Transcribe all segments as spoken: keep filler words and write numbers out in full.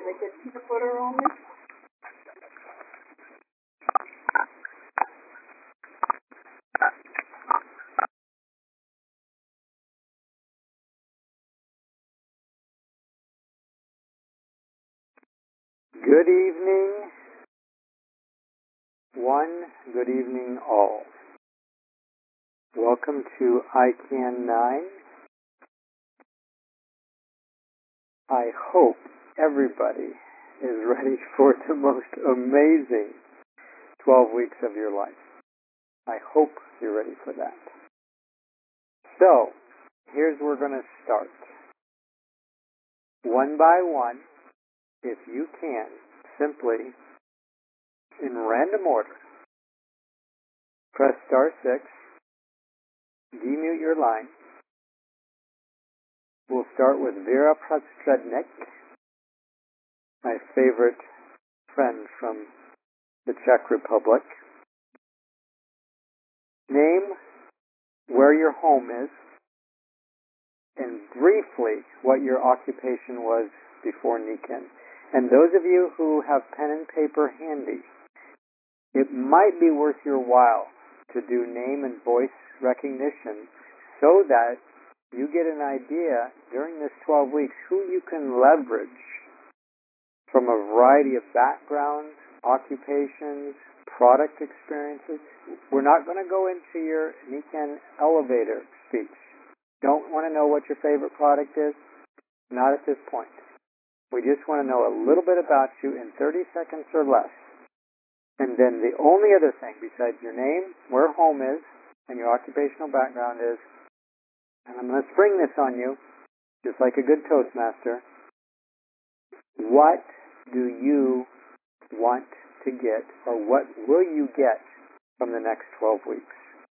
they get peanut butter on it? Good evening, one. Good evening, all. Welcome to I CAN nine. I hope everybody is ready for the most amazing twelve weeks of your life. I hope you're ready for that. So, here's where we're going to start. One by one, if you can, simply, in random order, press star six, demute your line. We'll start with Vera Prostrednik, my favorite friend from the Czech Republic. Name, where your home is, and briefly what your occupation was before Nikken. And those of you who have pen and paper handy, it might be worth your while to do name and voice recognition so that you get an idea during this twelve weeks who you can leverage from a variety of backgrounds, occupations, product experiences. We're not going to go into your Nikken elevator speech. Don't want to know what your favorite product is? Not at this point. We just want to know a little bit about you in thirty seconds or less. And then the only other thing besides your name, where home is, and your occupational background is, and I'm going to spring this on you, just like a good Toastmaster, what do you want to get, or what will you get from the next twelve weeks?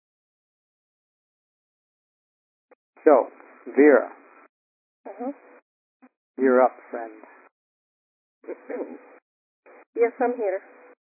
So, Vera, Uh-huh. you're up, friend. Yes, I'm here.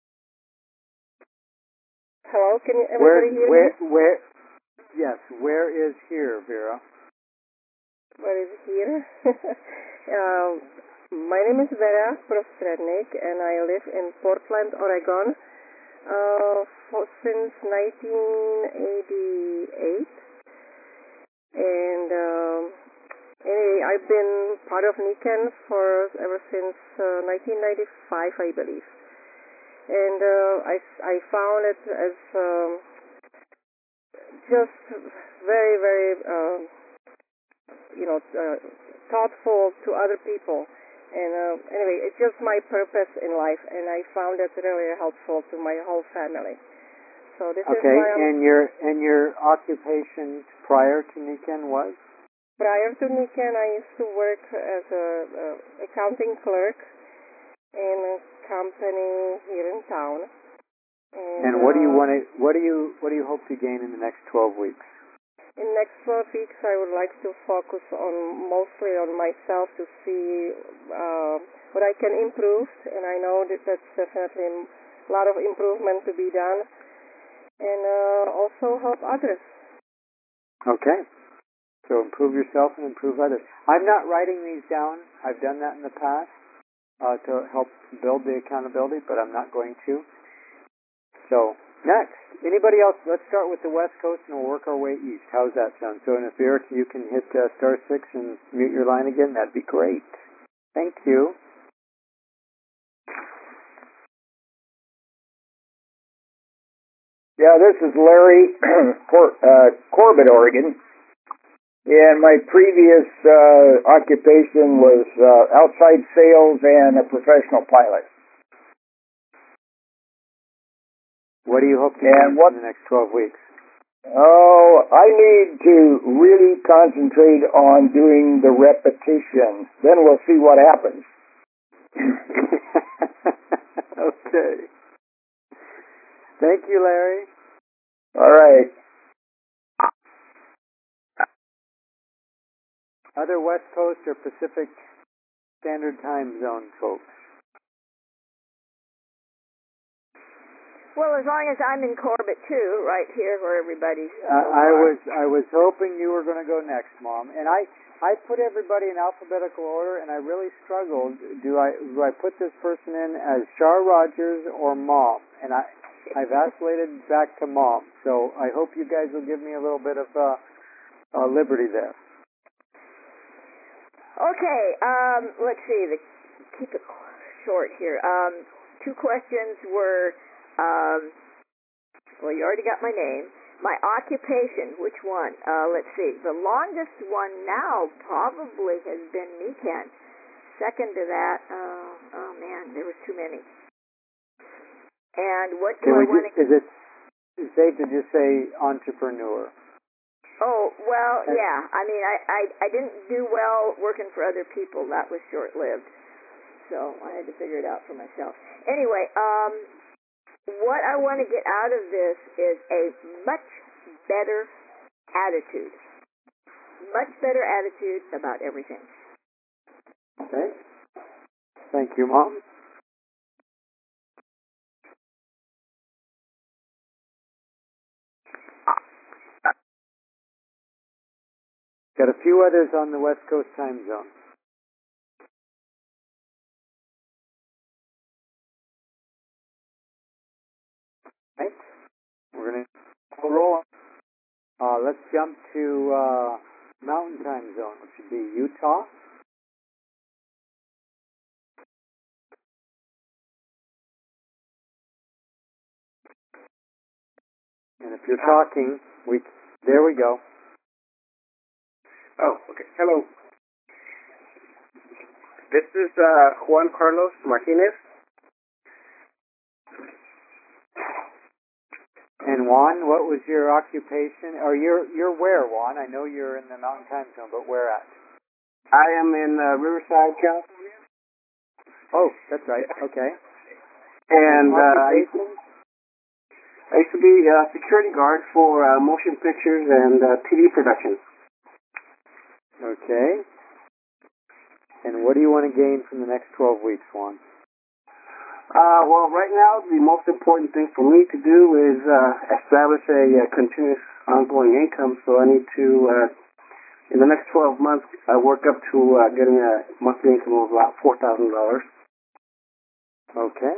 Hello, can you, Where, everybody hear where, me? where, yes, where is here, Vera? Where is here? um, my name is Vera Prostrednik, and I live in Portland, Oregon, uh, for, since nineteen eighty-eight. And um, anyway, I've been part of Nikken for ever since uh, nineteen ninety-five, I believe. And uh, I, I found it as um, just very, very, uh, you know, uh, thoughtful to other people. And uh, anyway, it's just my purpose in life, and I found it really helpful to my whole family. So this Okay, is why I'm, and your and your occupation prior to Nikken was? prior to Nikken, I used to work as a, a accounting clerk in a company here in town. And, And what do you uh, want to? What do you what do you hope to gain in the next twelve weeks? in the next twelve weeks, I would like to focus on mostly on myself to see uh, what I can improve, and I know that that's definitely a lot of improvement to be done, and uh, also help others. Okay. So improve yourself and improve others. I'm not writing these down. I've done that in the past uh, to help build the accountability, but I'm not going to. So next, anybody else? Let's start with the West Coast and we'll work our way east. How's that sound? So, and if Eric, you can hit uh, star six and mute your line again, that'd be great. Thank you. Yeah, this is Larry, Cor- uh, Corbett, Oregon. And my previous uh, occupation was uh, outside sales and a professional pilot. What do you hope to And gain what- in the next twelve weeks? Oh, I need to really concentrate on doing the repetition. Then we'll see what happens. Okay. Thank you, Larry. All right. Other West Coast or Pacific Standard Time Zone folks? Well, as long as I'm in Corbett too, right here where everybody's. Uh, I was I was hoping you were going to go next, Mom. And I I put everybody in alphabetical order, and I really struggled. Do I do I put this person in as Char Rogers or Mom? And I I vacillated back to Mom. So I hope you guys will give me a little bit of uh, uh, liberty there. Okay, um, let's see. The, keep it short here. Um, two questions were, um, well, you already got my name. My occupation, which one? Uh, let's see. The longest one now probably has been Nikan. Second to that, uh, oh man, there was too many. And what do Can I we want to... just, is it safe to just say entrepreneur? Oh, well, Uh, yeah. I mean, I, I, I didn't do well working for other people. That was short-lived. So I had to figure it out for myself. Anyway, um, what I want to get out of this is a much better attitude. Much better attitude about everything. Okay. Thank you, Mom. Got a few others on the West Coast time zone. Right. We're going to roll on. Uh, let's jump to uh, Mountain Time Zone, which would be Utah. And if you're talking, we there we go. Oh, okay. Hello. This is uh, Juan Carlos Martinez. And Juan, what was your occupation? Or you're you're where, Juan? I know you're in the Mountain Time Zone, but where at? I am in uh, Riverside, California. Oh, that's right. Okay. And uh, I, occupation? I used to be a security guard for uh, motion pictures and uh, T V productions. Okay. And what do you want to gain from the next twelve weeks, Juan? Uh, well, right now, the most important thing for me to do is uh, establish a uh, continuous ongoing income. So I need to, uh, in the next twelve months, I work up to uh, getting a monthly income of about four thousand dollars. Okay.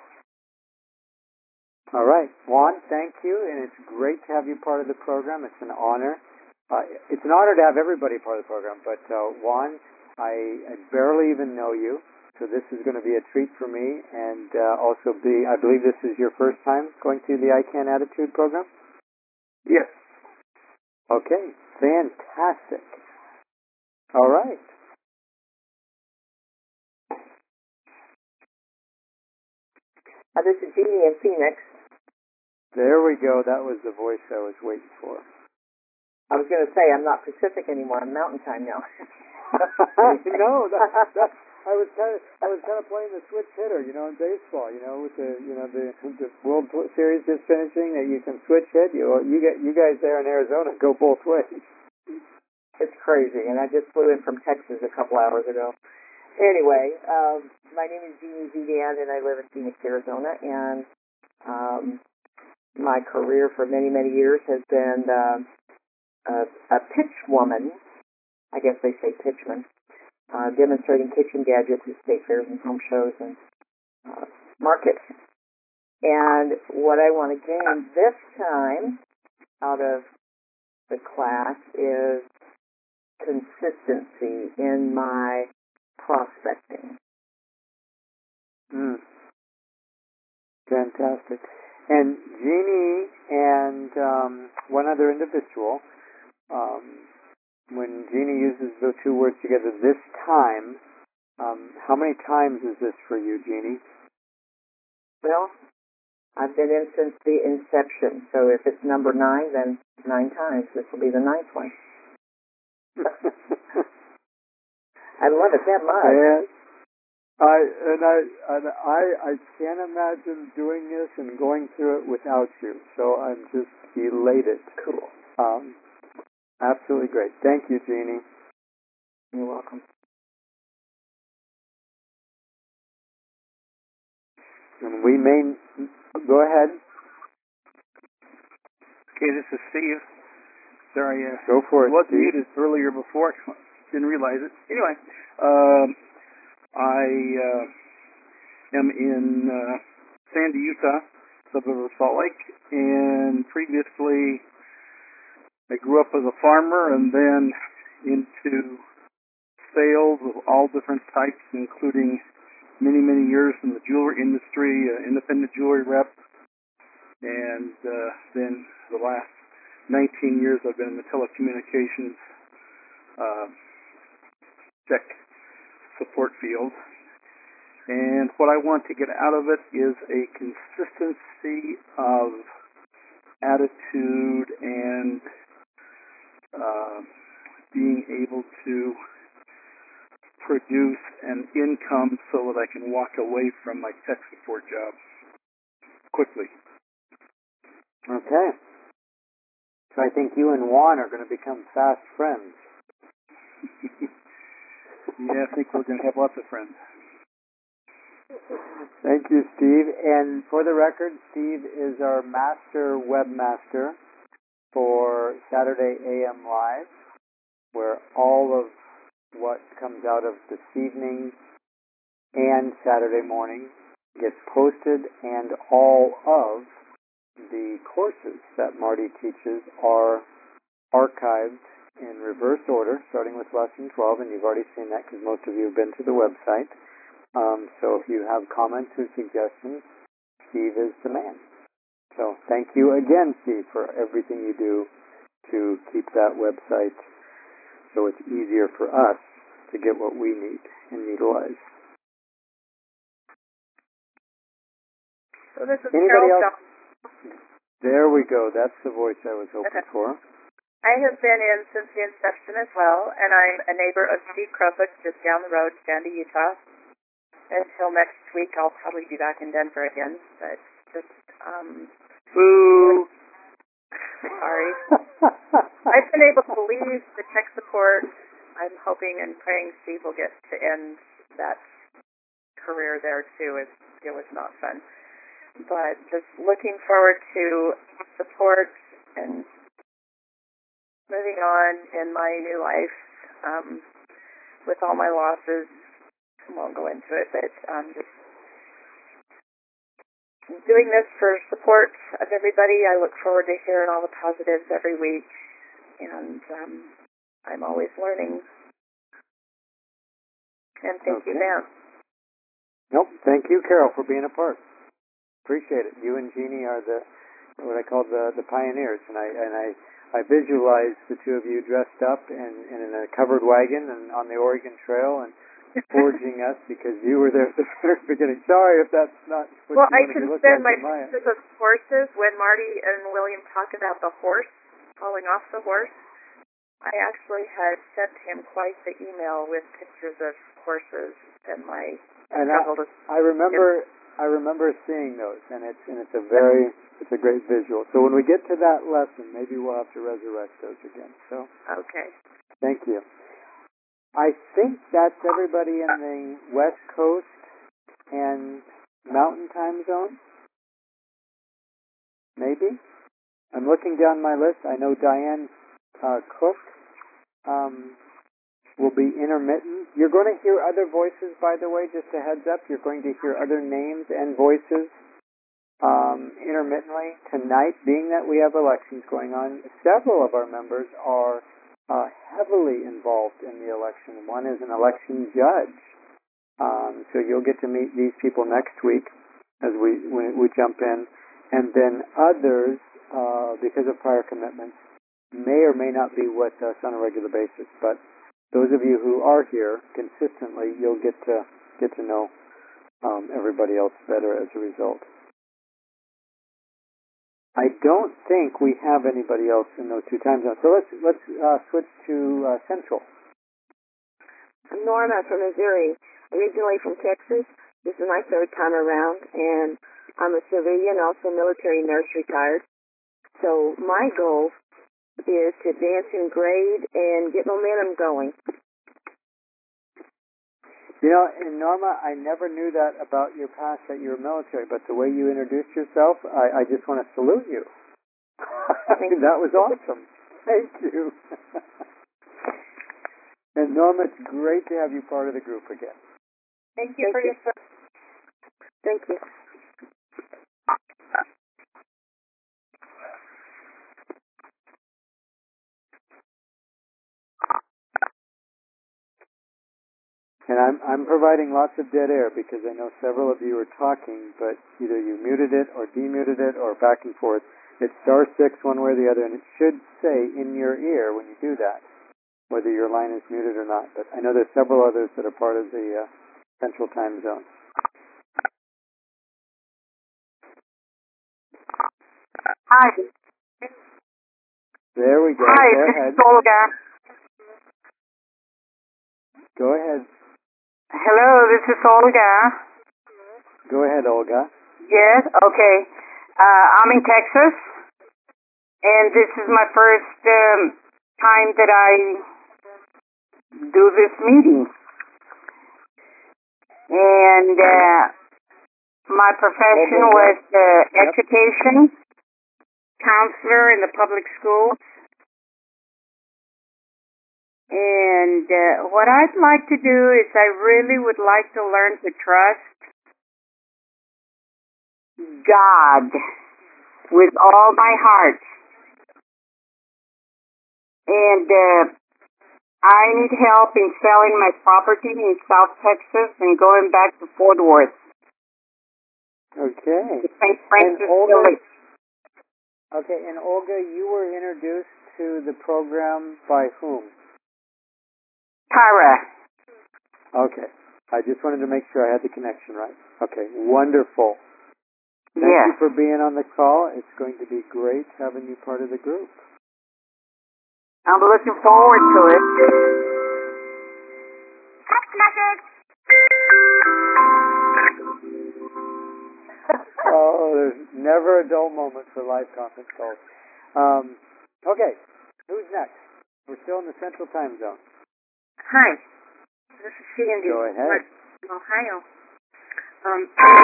All right. Juan, thank you, and it's great to have you part of the program. It's an honor. Uh, it's an honor to have everybody part of the program, but uh, Juan, I, I barely even know you. So this is going to be a treat for me, and uh, also be, I believe this is your first time going through the I CAN Attitude program? Yes. Okay, fantastic. All right. Uh, this is Jeannie in Phoenix. There we go. That was the voice I was waiting for. I was going to say, I'm not Pacific anymore. I'm Mountain Time now. no, that, that, I was kind of, I was kind of playing the switch hitter, you know, in baseball, you know, with the, you know, the, the World Series just finishing, that you can switch hit. You, you get, you guys there in Arizona go both ways. It's crazy, and I just flew in from Texas a couple hours ago. Anyway, um, my name is Jeannie Vivian, and I live in Phoenix, Arizona, and um, my career for many, many years has been uh, a, a pitch woman. I guess they say pitchman. Uh, demonstrating kitchen gadgets at state fairs and home shows and uh, markets. And what I want to gain this time out of the class is consistency in my prospecting. Mm. Fantastic. And Jeannie and um, one other individual, um, when Jeannie uses the two words together, this time, um, how many times is this for you, Jeannie? Well, I've been in since the inception, so if it's number nine, then nine times. This will be the ninth one. I love it that much. And I and I and I I can't imagine doing this and going through it without you. So I'm just elated. Cool. Um, absolutely great. Thank you, Jeannie. You're welcome. And we may go ahead. Okay, this is Steve. Sorry, uh, Go for it, I was Steve. muted earlier before. didn't realize it. Anyway, um, I uh, am in uh, Sandy, Utah, suburb of Salt Lake, and previously I grew up as a farmer and then into sales of all different types, including many, many years in the jewelry industry, uh, independent jewelry rep, and uh, then the last nineteen years I've been in the telecommunications uh, tech support field. And what I want to get out of it is a consistency of attitude and uh, being able to produce an income so that I can walk away from my tech support job quickly. Okay. So I think you and Juan are going to become fast friends. Yeah, I think we're going to have lots of friends. Thank you, Steve. And for the record, Steve is our master webmaster for Saturday A M Live, where all of what comes out of this evening and Saturday morning gets posted, and all of the courses that Marty teaches are archived in reverse order, starting with lesson twelve, and you've already seen that because most of you have been to the website. Um, so if you have comments or suggestions, Steve is the man. So thank you again, Steve, for everything you do to keep that website so it's easier for us to get what we need and utilize. So this is Anybody Carol else? Johnson. There we go. That's the voice I was hoping Okay. for. I have been in since the inception as well, and I'm a neighbor of Steve Krupik, just down the road, Sandy, Utah. Until next week, I'll probably be back in Denver again, but just, um... Boo! Sorry. I've been able to leave the tech support. I'm hoping and praying Steve will get to end that career there, too. It, it was not fun. But just looking forward to support and moving on in my new life um, with all my losses. I won't go into it, but um, just doing this for support of everybody. I look forward to hearing all the positives every week, and um, I'm always learning. And thank Okay. you, Dan. Nope. Thank you, Carol, for being a part. Appreciate it. You and Jeannie are the what I call the the pioneers, and I and I I visualize the two of you dressed up in, in a covered wagon and on the Oregon Trail and forging us because you were there at the very beginning. Sorry if that's not what Well, you I wanted can to look send like my in pictures of horses. When Marty and William talk about the horse, falling off the horse, I actually had sent him quite the email with pictures of horses and my and struggle to... I, I remember I remember seeing those, and it's and it's a very it's a great visual. So when we get to that lesson, maybe we'll have to resurrect those again. So Okay. thank you. I think that's everybody in the West Coast and Mountain Time Zone. Maybe. I'm looking down my list. I know Diane uh, Cook um, will be intermittent. You're going to hear other voices, by the way, just a heads up. You're going to hear other names and voices um, intermittently. Tonight, being that we have elections going on, several of our members are uh, heavily involved in the election. One is an election judge. Um, so you'll get to meet these people next week as we, we, we jump in. And then others, uh, because of prior commitments, may or may not be with us on a regular basis. But those of you who are here consistently, you'll get to get to know um, everybody else better as a result. I don't think we have anybody else in those two time zones. So let's let's uh, switch to uh, Central. I'm Norma from Missouri, originally from Texas. This is my third time around, and I'm a civilian, also military nurse retired. So my goal is to advance in grade and get momentum going. You know, and Norma, I never knew that about your past, that you were military, but the way you introduced yourself, I, I just want to salute you. That was awesome. Thank you. And Norma, it's great to have you part of the group again. Thank you Thank for you. your service. Thank you. And I'm I'm providing lots of dead air because I know several of you are talking, but either you muted it or demuted it or back and forth. It's star six one way or the other, and it should say in your ear when you do that whether your line is muted or not. But I know there's several others that are part of the uh, Central Time Zone. Hi. There we go. Hi, Go this ahead. is Olga. Go ahead. Hello, this is Olga. Go ahead, Olga. Yes, okay. Uh, I'm in Texas, and this is my first um, time that I do this meeting. And uh, my profession was uh, education counselor in the public schools. And uh, what I'd like to do is I really would like to learn to trust God with all my heart. And uh, I need help in selling my property in South Texas and going back to Fort Worth. Okay. Saint Francis And Olga, Village. okay, and Olga, you were introduced to the program by whom? Tara. Okay. I just wanted to make sure I had the connection right. Okay, wonderful. Thank Yes. you for being on the call. It's going to be great having you part of the group. I'm looking forward to it. Text message. Oh, there's never a dull moment for live conference calls. Um, okay, who's next? We're still in the Central Time Zone. Hi. This is Sandy. Go ahead. Ohio. Um,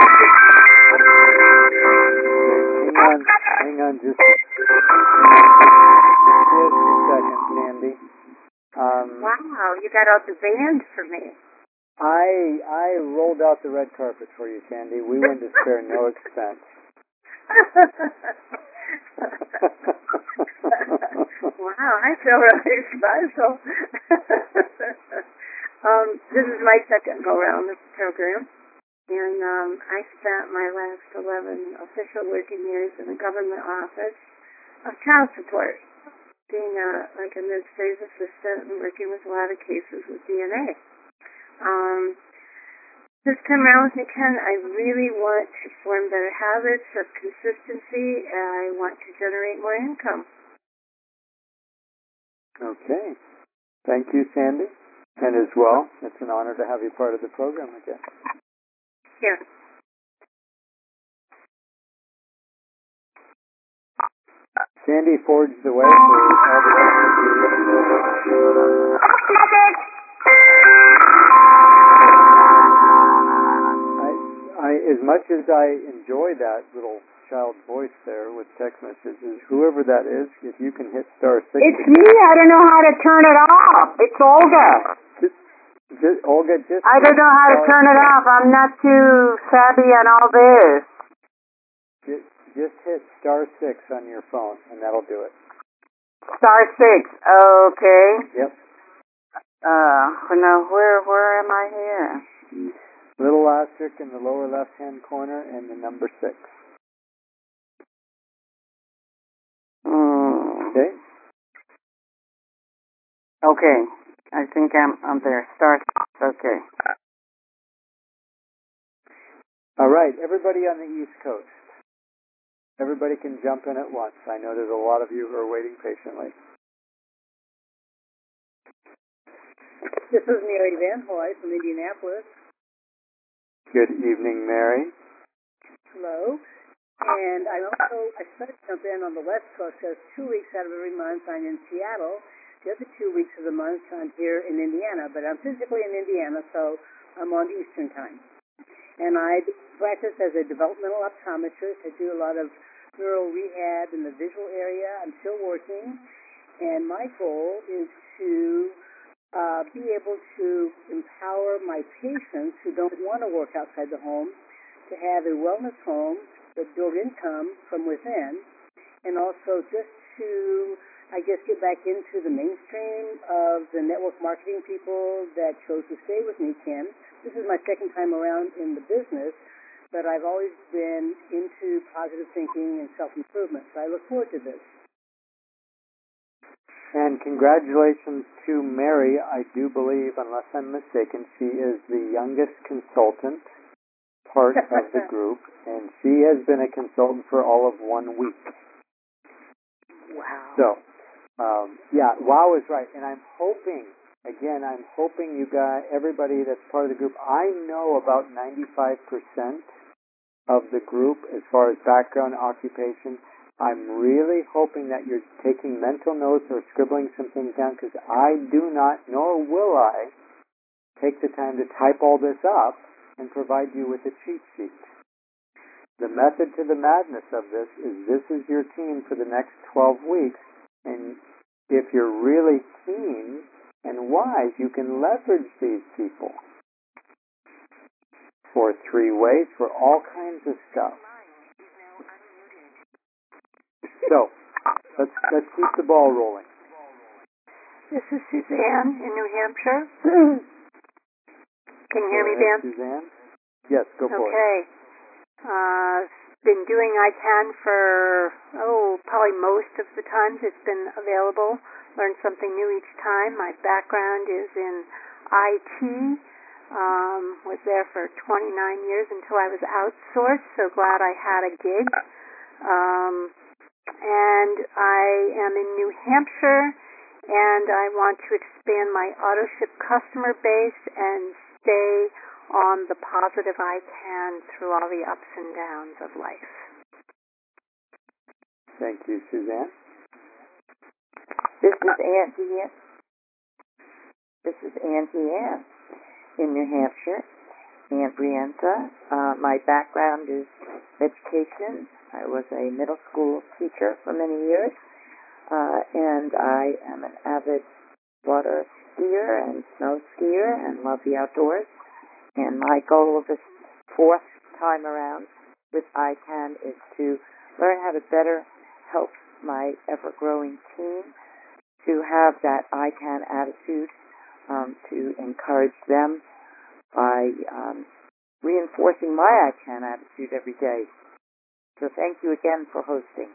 Hang on, hang on just, just a second, Sandy. Um, wow, you got out the band for me. I I rolled out the red carpet for you, Sandy. We went to spare no expense. Wow, I feel really special. um, this is my second go around this program, and um, I spent my last eleven official working years in the government office of child support, being a, like an administrative assistant and working with a lot of cases with D N A. Um, this time around with Ken, I really want to form better habits of consistency, and I want to generate more income. Okay. Thank you, Sandy. And as well, it's an honor to have you part of the program again. Yeah. Sandy forged the way for all the rest of you. I, I, as much as I enjoy that little child voice there with text messages, whoever that is, if you can hit star six. It's me. I don't know how to turn it off. It's Olga. Just, just, Olga, just. I don't know how to turn it off. I'm not too savvy on all this. Just, just hit star six on your phone, and that'll do it. Star six. Okay. Yep. Uh, now where where am I here? Little asterisk in the lower left-hand corner, and the number six. Mm. Okay. Okay. I think I'm I'm there. Start. Okay. All right, everybody on the East Coast. Everybody can jump in at once. I know there's a lot of you who are waiting patiently. This is Mary Van Hoy from Indianapolis. Good evening, Mary. Hello. And I also, I started to jump in on the West Coast because two weeks out of every month I'm in Seattle. The other two weeks of the month I'm here in Indiana, but I'm physically in Indiana, so I'm on Eastern time. And I practice as a developmental optometrist. I do a lot of neural rehab in the visual area. I'm still working. And my goal is to uh, be able to empower my patients who don't want to work outside the home to have a wellness home that build income from within, and also just to, I guess, get back into the mainstream of the network marketing people that chose to stay with me, Kim. This is my second time around in the business, but I've always been into positive thinking and self-improvement, so I look forward to this. And congratulations to Mary. I do believe, unless I'm mistaken, she is the youngest consultant part of the group, and she has been a consultant for all of one week. Wow. So, um, yeah, wow is right. And I'm hoping, again, I'm hoping you guys, everybody that's part of the group, I know about ninety-five percent of the group as far as background, occupation. I'm really hoping that you're taking mental notes or scribbling some things down, because I do not, nor will I, take the time to type all this up and provide you with a cheat sheet. The method to the madness of this is this is your team for the next twelve weeks, and if you're really keen and wise, you can leverage these people for three ways, for all kinds of stuff. So, let's let's keep the ball rolling. This is Suzanne in New Hampshire. Can you hear me, Dan? Suzanne? Yes, go for it. Okay. Uh, been doing I CAN for, oh, probably most of the times it's been available. Learn something new each time. My background is in I T. Um, was there for twenty-nine years until I was outsourced, so glad I had a gig. Um, and I am in New Hampshire, and I want to expand my AutoShip customer base and stay on the positive I CAN through all the ups and downs of life. Thank you, Suzanne. This is Auntie Ann. This is Auntie Ann in New Hampshire. Aunt Brienta. Uh, my background is education. I was a middle school teacher for many years, uh, and I am an avid water skier and snow skier and love the outdoors. And my goal this fourth time around with I CAN is to learn how to better help my ever-growing team to have that I CAN attitude, um, to encourage them by um, reinforcing my I CAN attitude every day. So thank you again for hosting.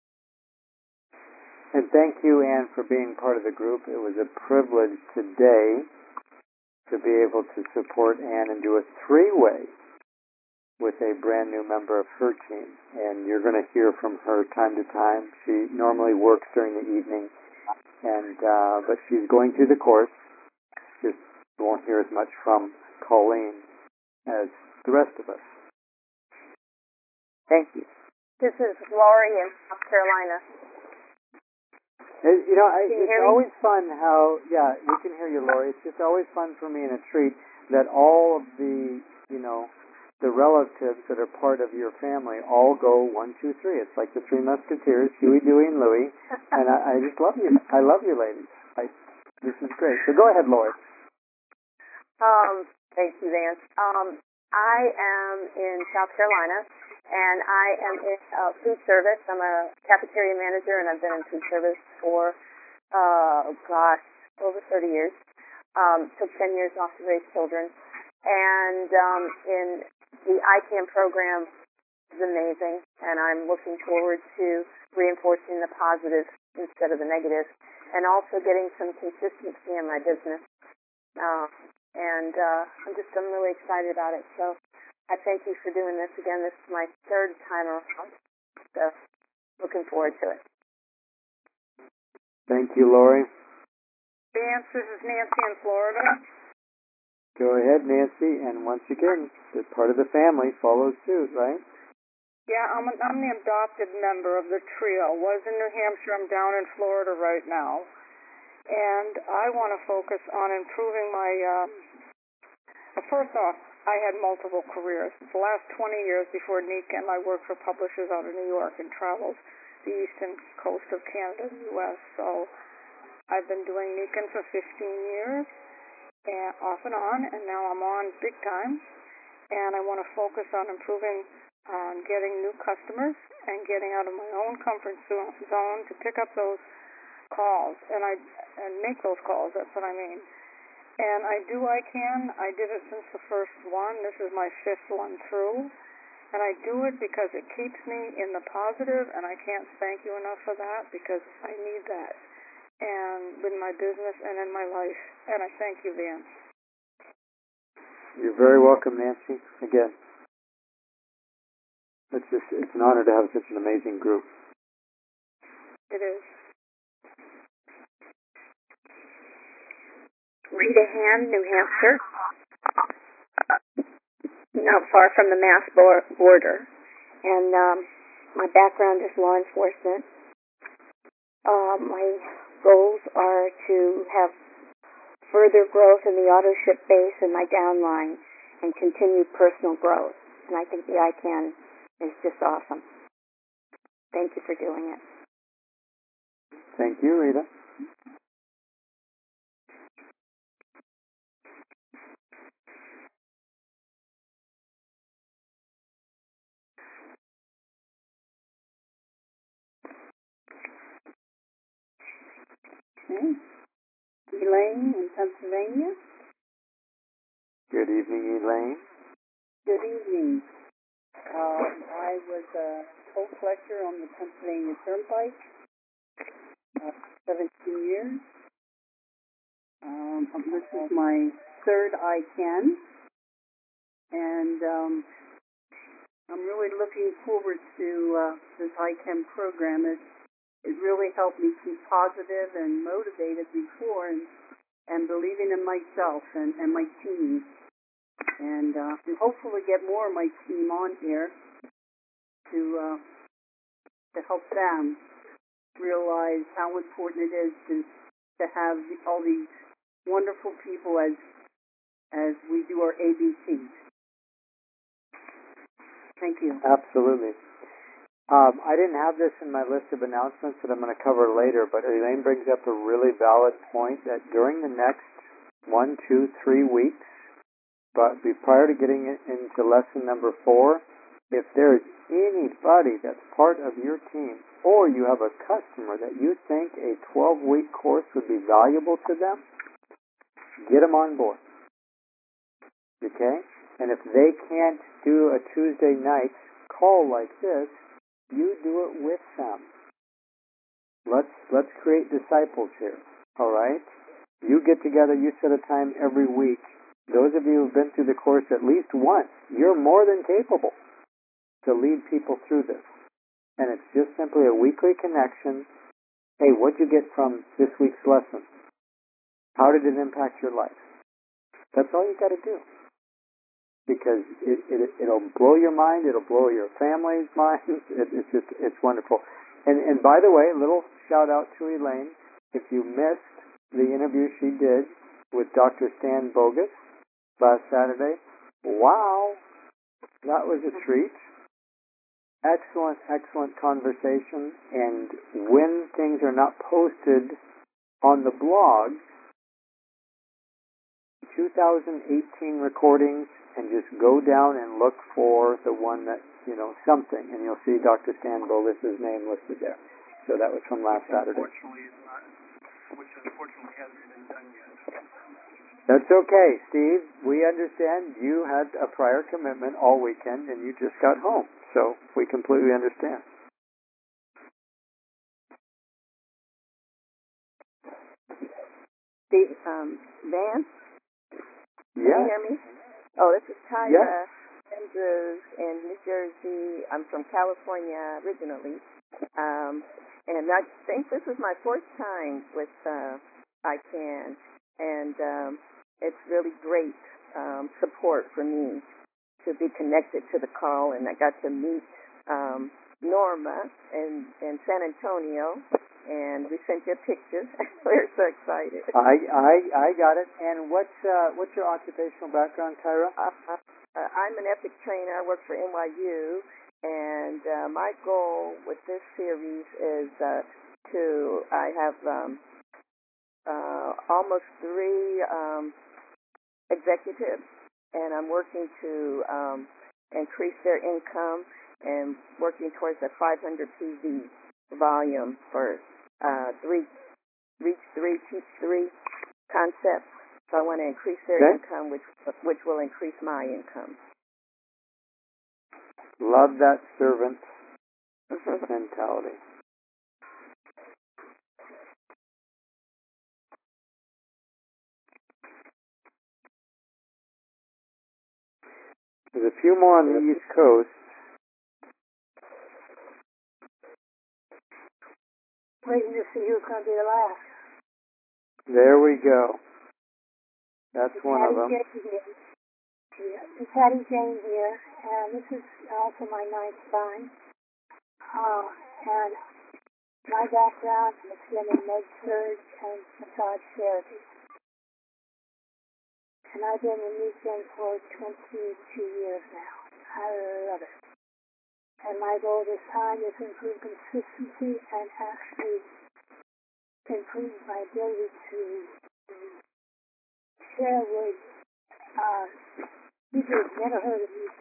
And thank you, Anne, for being part of the group. It was a privilege today to be able to support Anne and do a three-way with a brand new member of her team. And you're going to hear from her time to time. She normally works during the evening, and uh, but she's going through the course. Just won't hear as much from Colleen as the rest of us. Thank you. This is Lori in South Carolina. You know, I, Can you it's hear me? always fun how, yeah, we can hear you, Lori. It's just always fun for me and a treat that all of the, you know, the relatives that are part of your family all go one, two, three. It's like the Three Musketeers, Huey, Dewey, and Louie. And I, I just love you. I love you, ladies. I, this is great. So go ahead, Lori. Um, thank you, Vance. Um, I am in South Carolina, and I am in uh, food service. I'm a cafeteria manager, and I've been in food service for, uh, gosh, over thirty years. Um, took ten years off to raise children. And um, in the I CAN program is amazing, and I'm looking forward to reinforcing the positive instead of the negative, and also getting some consistency in my business. Uh, and uh, I'm just, I'm really excited about it. So I thank you for doing this again. This is my third time around, so looking forward to it. Thank you, Lori. Vance, this is Nancy in Florida. Go ahead, Nancy. And once again, the part of the family follows suit, right? Yeah, I'm, I'm the adopted member of the trio. Was in New Hampshire. I'm down in Florida right now. And I want to focus on improving my, uh, first off, I had multiple careers. The last twenty years before NECAM, I worked for publishers out of New York and traveled the eastern coast of Canada and the U S. So I've been doing Nikken for fifteen years, and off and on, and now I'm on big time. And I want to focus on improving, on getting new customers and getting out of my own comfort zone to pick up those calls and I and make those calls. That's what I mean. And I do I can. I did it since the first one. This is my fifth one through. And I do it because it keeps me in the positive, and I can't thank you enough for that because I need that. And in my business and in my life. And I thank you, Vance. You're very welcome, Nancy. Again, it's just, it's an honor to have such an amazing group. It is. Rita Hand, New Hampshire, not far from the Mass border. And um, my background is law enforcement. Uh, my goals are to have further growth in the auto ship base and my downline and continued personal growth. And I think the I CAN is just awesome. Thank you for doing it. Thank you, Rita. Okay. Elaine in Pennsylvania. Good evening, Elaine. Good evening. Um, I was a toll collector on the Pennsylvania Turnpike, uh, seventeen years. Um, this is my third I CAN, and um, I'm really looking forward to uh, this I CAN program. It, it really helped me keep positive and motivated before, and, and believing in myself and, and my team. And, uh, and hopefully get more of my team on here to uh, to help them realize how important it is to to have all these wonderful people as as we do our A B Cs. Thank you. Absolutely. Um, I didn't have this in my list of announcements that I'm going to cover later, but Elaine brings up a really valid point that during the next one, two, three weeks, but be prior to getting it into lesson number four, if there's anybody that's part of your team, or you have a customer that you think a twelve-week course would be valuable to them, get them on board. Okay? And if they can't do a Tuesday night call like this, you do it with them. Let's let's create disciples here. All right? You get together, you set a time every week. Those of you who've been through the course at least once, you're more than capable to lead people through this. And it's just simply a weekly connection. Hey, what'd you get from this week's lesson? How did it impact your life? That's all you got to do. Because it, it, it'll blow your mind, it'll blow your family's mind. It, it's just, it's wonderful. And, and by the way, a little shout out to Elaine. If you missed the interview she did with Doctor Stan Bogus last Saturday, wow, that was a treat. Excellent, excellent conversation. And when things are not posted on the blog, two thousand eighteen recordings, and just go down and look for the one that, you know, something, and you'll see Doctor Stan Bolus's name listed there. So that was from last Saturday. Unfortunately, it's not, which unfortunately hasn't been done yet. That's okay, Steve. We understand you had a prior commitment all weekend, and you just got home. So we completely understand. Steve, um, Vance? Yes. Can you hear me? Oh, this is Tyra Yes. Andrews in New Jersey. I'm from California originally. Um, and I think this is my fourth time with uh, I CAN. And um, it's really great um, support for me to be connected to the call. And I got to meet um, Norma in, in San Antonio. And we sent you pictures. We're so excited. I I I got it. And what's uh, what's your occupational background, Tyra? Uh, uh, I'm an epic trainer. I work for N Y U, and uh, my goal with this series is uh, to I have um, uh, almost three um, executives, and I'm working to um, increase their income and working towards a five hundred P V volume for uh, three, reach three, teach three concept. So I want to increase their okay. income, which which will increase my income. Love that servant mentality. There's a few more on the East Coast. Waiting to see who's going to be the last. There we go. That's It's one Hattie of them. Jane here. Yeah, it's Hattie Jane here, and this is also my ninth spine. Uh, and my background has been in med surg and massage therapy. And I've been in Newton for twenty-two years now. I love it. And my goal this time is to improve consistency and actually improve my ability to share with uh, people who've never heard of me.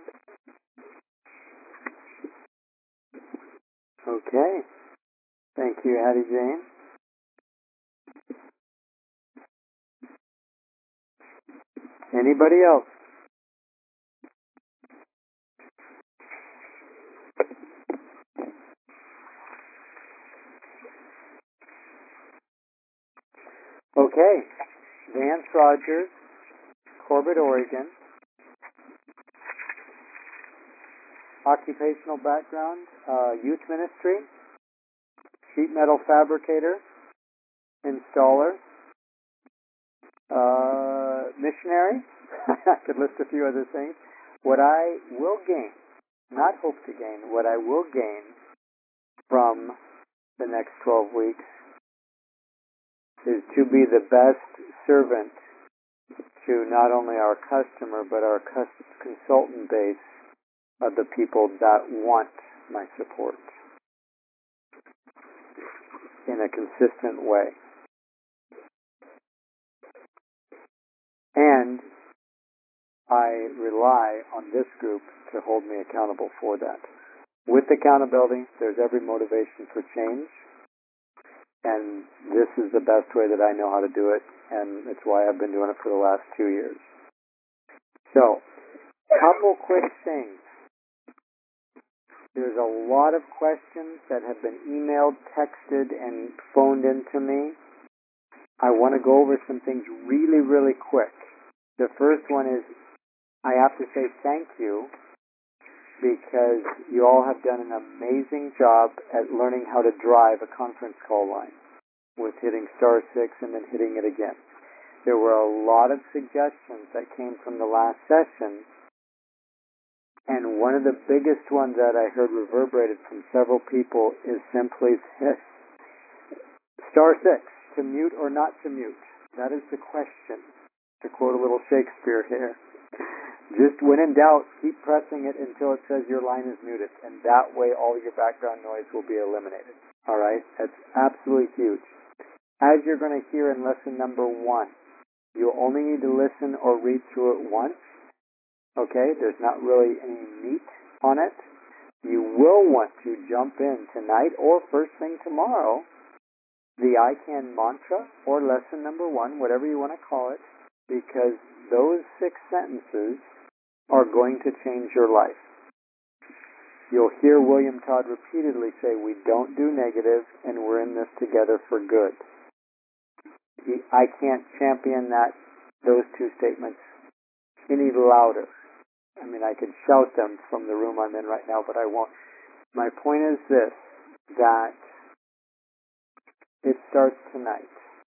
Okay. Thank you, Hattie Jane. Anybody else? Okay. Vance Rogers, Corbett, Oregon. Occupational background, uh, youth ministry, sheet metal fabricator, installer, uh, missionary. I could list a few other things. What I will gain, not hope to gain, what I will gain from the next twelve weeks is to be the best servant to not only our customer, but our consultant base of the people that want my support in a consistent way. And I rely on this group to hold me accountable for that. With accountability, there's every motivation for change, and this is the best way that I know how to do it, and it's why I've been doing it for the last two years. So, couple quick things. There's a lot of questions that have been emailed, texted, and phoned in to me. I want to go over some things really, really quick. The first one is, I have to say thank you because you all have done an amazing job at learning how to drive a conference call line with hitting star six and then hitting it again. There were a lot of suggestions that came from the last session, and one of the biggest ones that I heard reverberated from several people is simply this. Star six, to mute or not to mute? That is the question. To quote a little Shakespeare here. Just when in doubt, keep pressing it until it says your line is muted, and that way all your background noise will be eliminated. All right? That's absolutely huge. As you're going to hear in lesson number one, you'll only need to listen or read through it once. Okay? There's not really any meat on it. You will want to jump in tonight or first thing tomorrow, the I CAN mantra or lesson number one, whatever you want to call it, because those six sentences are going to change your life. You'll hear William Todd repeatedly say, we don't do negative and we're in this together for good. He, I can't champion that, those two statements any louder. I mean, I could shout them from the room I'm in right now, but I won't. My point is this, that it starts tonight.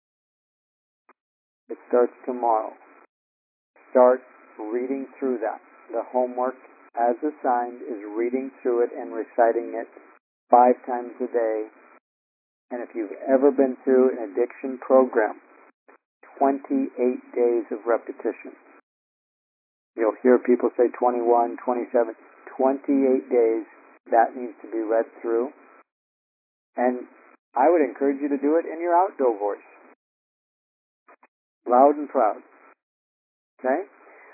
It starts tomorrow. Start reading through that. The homework, as assigned, is reading through it and reciting it five times a day. And if you've ever been through an addiction program, twenty-eight days of repetition. You'll hear people say twenty-one, twenty-seven, twenty-eight days. That needs to be read through. And I would encourage you to do it in your outdoor voice. Loud and proud. Okay?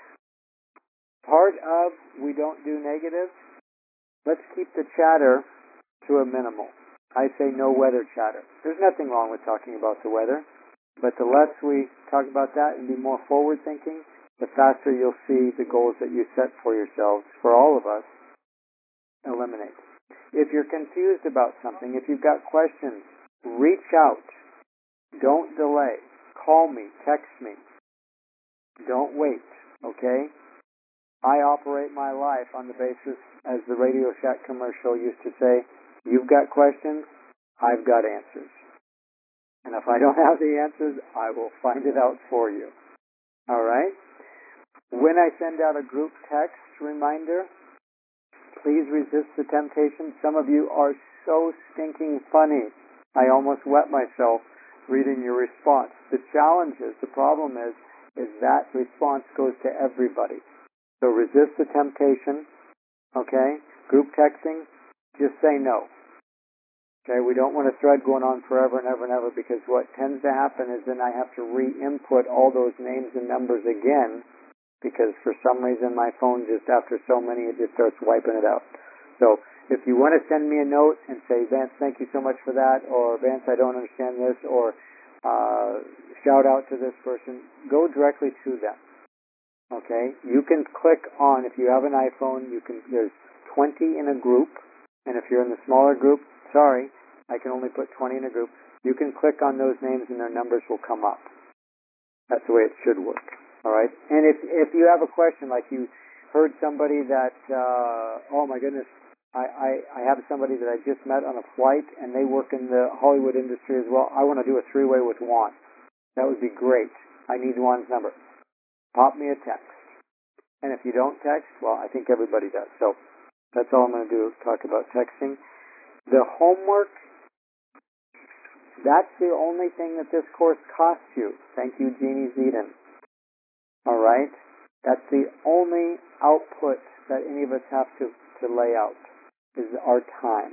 Part of we don't do negatives. Let's keep the chatter to a minimal. I say no weather chatter. There's nothing wrong with talking about the weather, but the less we talk about that and be more forward thinking, the faster you'll see the goals that you set for yourselves, for all of us, eliminate. If you're confused about something, if you've got questions, reach out. Don't delay. Call me, text me. Don't wait, okay? I operate my life on the basis, as the Radio Shack commercial used to say, you've got questions, I've got answers. And if I don't have the answers, I will find it out for you. All right? When I send out a group text reminder, please resist the temptation. Some of you are so stinking funny. I almost wet myself reading your response. The challenge is, the problem is, is that response goes to everybody. So resist the temptation, okay? Group texting, just say no. Okay, we don't want a thread going on forever and ever and ever, because what tends to happen is then I have to re-input all those names and numbers again, because for some reason my phone just after so many, it just starts wiping it out. So if you want to send me a note and say, Vance, thank you so much for that, or Vance, I don't understand this, or uh, shout out to this person, go directly to them. Okay? You can click on, if you have an iPhone, you can, there's twenty in a group, and if you're in the smaller group, sorry, I can only put twenty in a group. You can click on those names and their numbers will come up. That's the way it should work. All right? And if if you have a question, like you heard somebody that, uh, oh my goodness, I, I, I have somebody that I just met on a flight and they work in the Hollywood industry as well. I want to do a three-way with Juan. That would be great. I need Juan's number. Pop me a text. And if you don't text, well, I think everybody does. So that's all I'm going to do is talk about texting. The homework, that's the only thing that this course costs you. Thank you, Jeannie Zedin. All right? That's the only output that any of us have to, to lay out, is our time.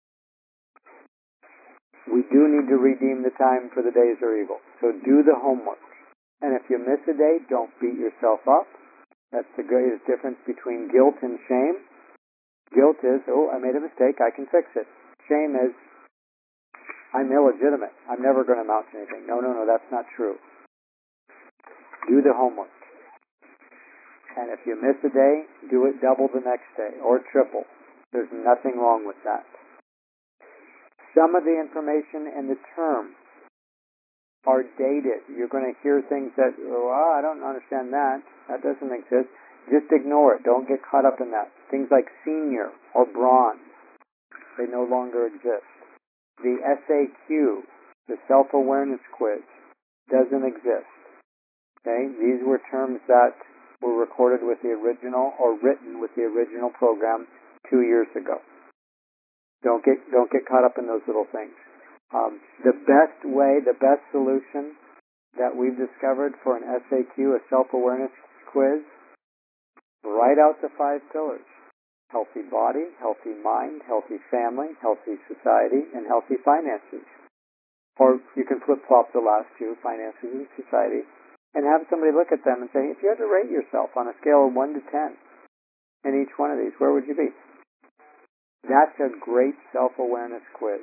We do need to redeem the time, for the days are evil. So do the homework. And if you miss a day, don't beat yourself up. That's the greatest difference between guilt and shame. Guilt is, oh, I made a mistake, I can fix it. Shame is, I'm illegitimate. I'm never going to amount to anything. No, no, no, that's not true. Do the homework. And if you miss a day, do it double the next day, or triple. There's nothing wrong with that. Some of the information and the terms are dated. You're going to hear things that, oh, I don't understand that. That doesn't exist. Just ignore it. Don't get caught up in that. Things like senior or bronze, they no longer exist. The S A Q, the self-awareness quiz, doesn't exist. Okay? These were terms that were recorded with the original, or written with the original program two years ago. Don't get don't get caught up in those little things. Um, the best way, the best solution that we've discovered for an S A Q, a self-awareness quiz, write out the five pillars. Healthy body, healthy mind, healthy family, healthy society, and healthy finances. Or you can flip-flop the last two, finances and society, and have somebody look at them and say, if you had to rate yourself on a scale of one to ten in each one of these, where would you be? That's a great self-awareness quiz.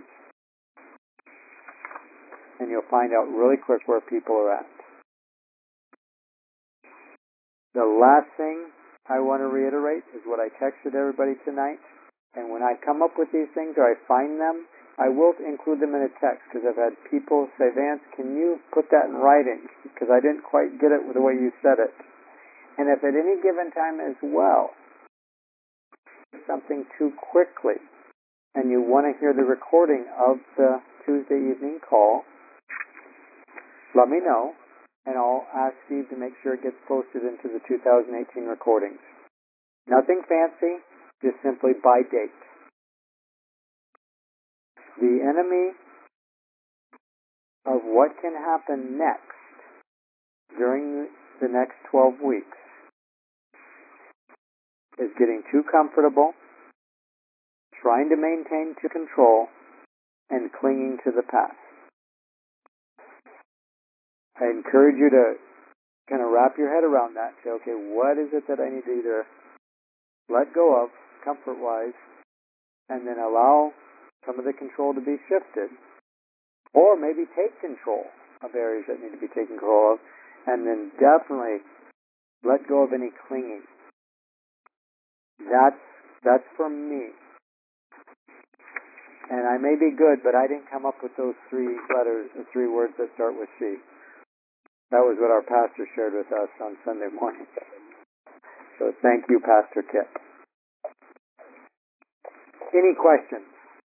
And you'll find out really quick where people are at. The last thing I want to reiterate is what I texted everybody tonight. And when I come up with these things, or I find them, I will include them in a text, because I've had people say, Vance, can you put that in writing? Because I didn't quite get it with the way you said it. And if at any given time as well, something too quickly, and you want to hear the recording of the Tuesday evening call, let me know, and I'll ask Steve to make sure it gets posted into the two thousand eighteen recordings. Nothing fancy, just simply by date. The enemy of what can happen next during the next twelve weeks is getting too comfortable, trying to maintain to control, and clinging to the past. I encourage you to kind of wrap your head around that. Say, okay, what is it that I need to either let go of, comfort-wise, and then allow some of the control to be shifted, or maybe take control of areas that need to be taken control of, and then definitely let go of any clinging. That's that's for me. And I may be good, but I didn't come up with those three letters, the three words that start with C. That was what our pastor shared with us on Sunday morning. So thank you, Pastor Kip. Any questions?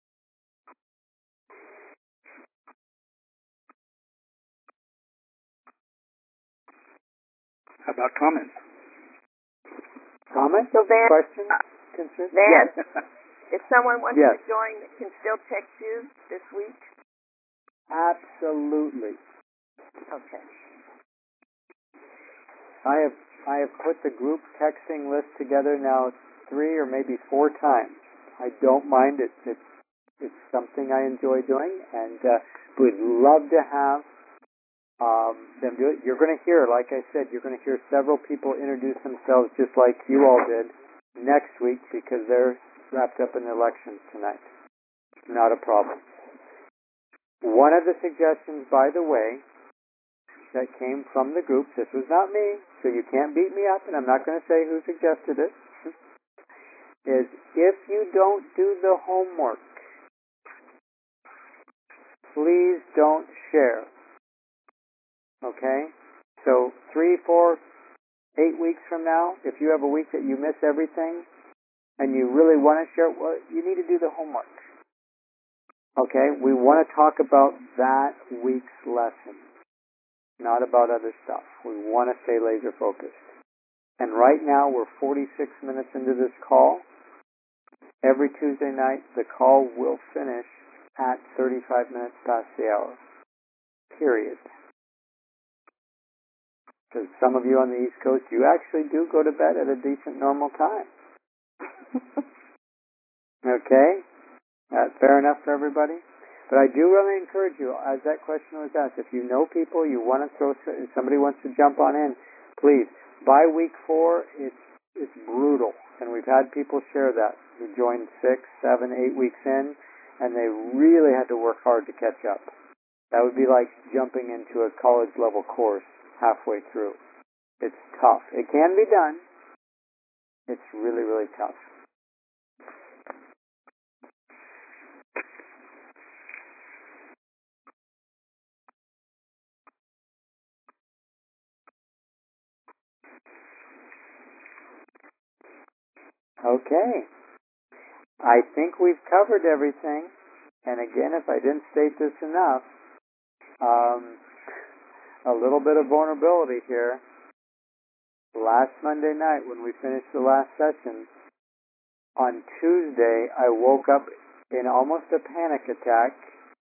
How about comments? Comments? So Van, questions? Concerns? Van, Yes. if someone wants Yes. to join, can still text you this week? Absolutely. Okay. I have I have put the group texting list together now three or maybe four times. I don't mind it. It's it's something I enjoy doing, and uh, we'd love to have um, them do it. You're going to hear, like I said, you're going to hear several people introduce themselves just like you all did next week because they're wrapped up in the elections tonight. Not a problem. One of the suggestions, by the way, that came from the group, this was not me, so you can't beat me up, and I'm not going to say who suggested it, is if you don't do the homework, please don't share. Okay? So three, four, eight weeks from now, if you have a week that you miss everything, and you really want to share, well, you need to do the homework. Okay? We want to talk about that week's lesson, not about other stuff. We want to stay laser focused. And right now we're forty-six minutes into this call. Every Tuesday night the call will finish at thirty-five minutes past the hour. Period. Because some of you on the East Coast, you actually do go to bed at a decent normal time. Okay? That's fair enough for everybody? But I do really encourage you, as that question was asked, if you know people, you want to throw, somebody wants to jump on in, please. By week four, it's it's brutal, and we've had people share that who joined six, seven, eight weeks in, and they really had to work hard to catch up. That would be like jumping into a college level course halfway through. It's tough. It can be done. It's really, really tough. Okay. I think we've covered everything. And again, if I didn't state this enough, um, a little bit of vulnerability here. Last Monday night when we finished the last session, on Tuesday I woke up in almost a panic attack,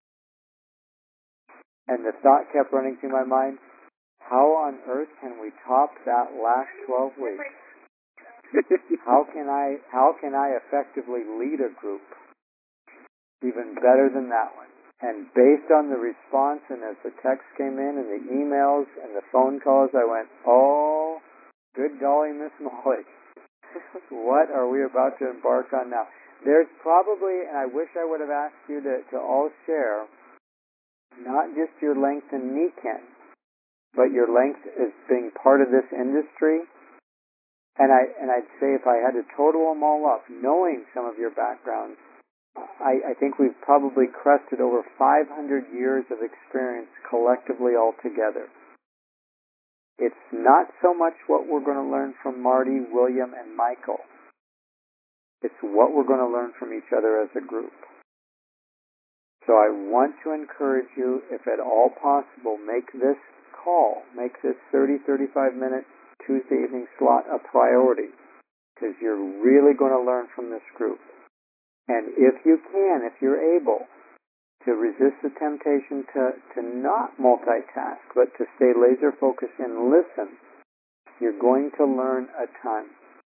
and the thought kept running through my mind, how on earth can we top that last twelve weeks? How can I how can I effectively lead a group even better than that one? And based on the response and as the text came in and the emails and the phone calls, I went, oh, good golly, Miss Molly, what are we about to embark on now? There's probably, and I wish I would have asked you to, to all share, not just your length in Nikken, but your length as being part of this industry. And, I, and I'd say if I had to total them all up, knowing some of your backgrounds, I, I think we've probably crested over five hundred years of experience collectively altogether. It's not so much what we're going to learn from Marty, William, and Michael. It's what we're going to learn from each other as a group. So I want to encourage you, if at all possible, make this call, make this thirty, thirty-five minute Tuesday evening slot a priority, because you're really going to learn from this group. And if you can, if you're able to resist the temptation to, to not multitask, but to stay laser focused and listen, you're going to learn a ton.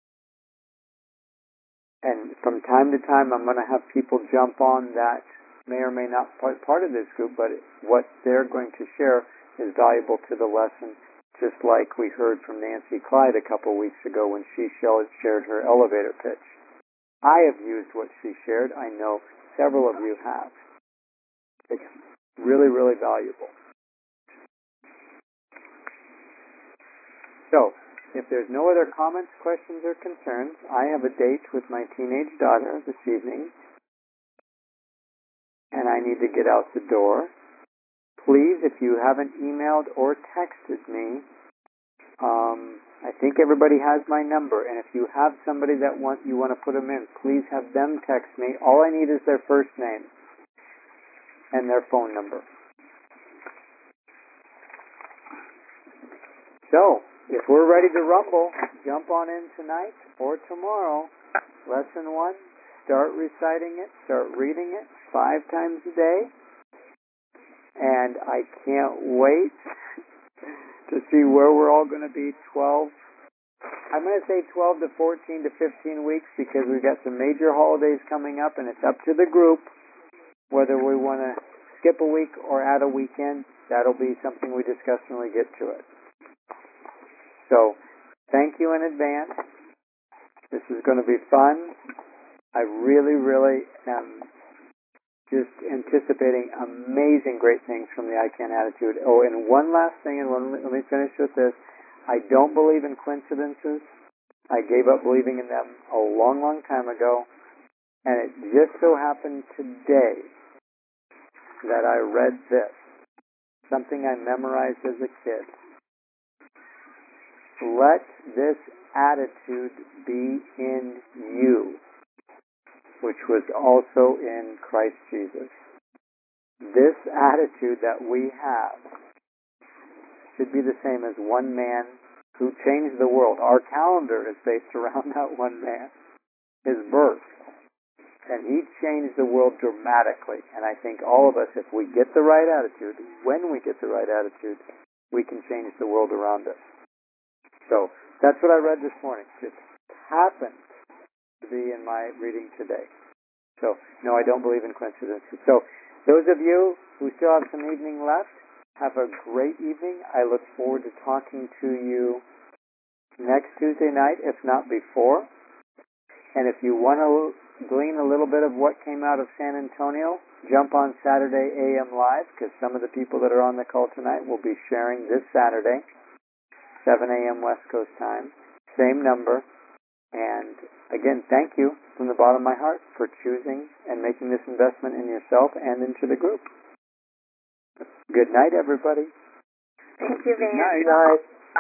And from time to time, I'm going to have people jump on that may or may not be part of this group, but what they're going to share is valuable to the lesson just like we heard from Nancy Clyde a couple weeks ago when she shared her elevator pitch. I have used what she shared. I know several of you have. It's really, really valuable. So, if there's no other comments, questions, or concerns, I have a date with my teenage daughter this evening, and I need to get out the door. Please, if you haven't emailed or texted me, um, I think everybody has my number, and if you have somebody that want you want to put them in, please have them text me. All I need is their first name and their phone number. So, if we're ready to rumble, jump on in tonight or tomorrow. Lesson one, start reciting it, start reading it five times a day. And I can't wait to see where we're all going to be twelve. I'm going to say twelve to fourteen to fifteen weeks because we've got some major holidays coming up, and it's up to the group whether we want to skip a week or add a weekend. That'll be something we discuss when we get to it. So, thank you in advance. This is going to be fun. I really, really am just anticipating amazing great things from the I Can attitude. Oh, and one last thing, and let me finish with this. I don't believe in coincidences. I gave up believing in them a long, long time ago. And it just so happened today that I read this, something I memorized as a kid. Let this attitude be in you, which was also in Christ Jesus. This attitude that we have should be the same as one man who changed the world. Our calendar is based around that one man, his birth. And he changed the world dramatically. And I think all of us, if we get the right attitude, when we get the right attitude, we can change the world around us. So that's what I read this morning. It happened to be in my reading today. So, no, I don't believe in coincidences. So, those of you who still have some evening left, have a great evening. I look forward to talking to you next Tuesday night, if not before. And if you want to glean a little bit of what came out of San Antonio, jump on Saturday A M Live, because some of the people that are on the call tonight will be sharing this Saturday, seven a.m. West Coast time. Same number. And again, thank you from the bottom of my heart for choosing and making this investment in yourself and into the group. Good night, everybody. Thank you, Van. Good night.